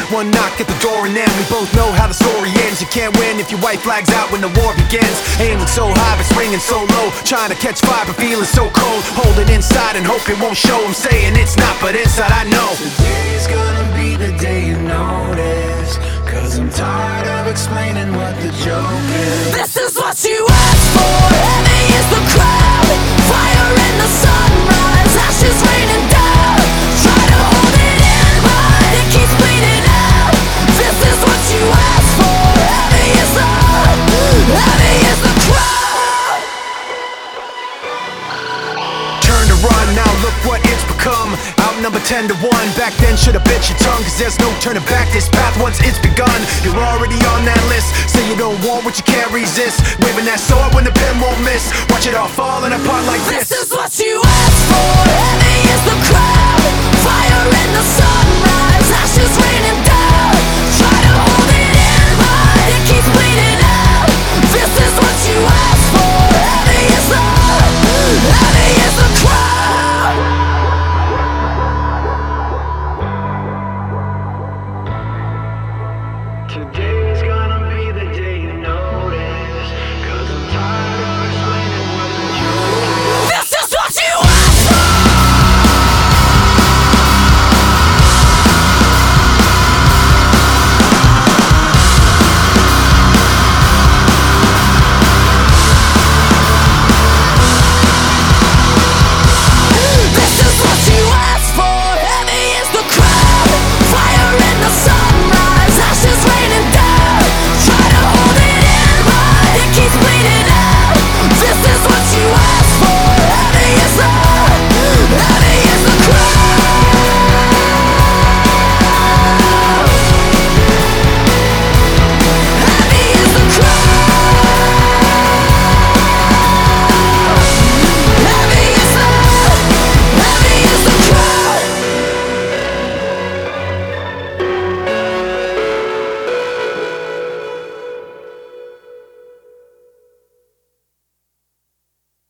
one knock at the door and then we both know how the story ends. You can't win if your white flag's out when the war begins. Aiming so high but swinging so low, trying to catch fire but feeling so cold. Holding inside and hope it won't show. I'm saying it's not, but inside I know today's gonna be the day you notice, 'cause I'm tired of explaining what the joke is. This is what you asked for. Heavy is the crowd, fire in the sunrise, ashes raining down. Try to hold it in, but it keeps bleeding out. This is what you asked for. Heavy is the crowd. turn to run, now look what it's become. Outnumbered 10 to 1, back then should've bit your tongue, 'cause there's no turning back, this path once it's begun. You're already on that list, say you don't want what you can't resist. Waving that sword when the pen won't miss, watch it all falling apart like this. This is what you asked for. Heavy is the crowd, fire in the sunrise, ashes raining down. Try to hold it in, but it keeps bleeding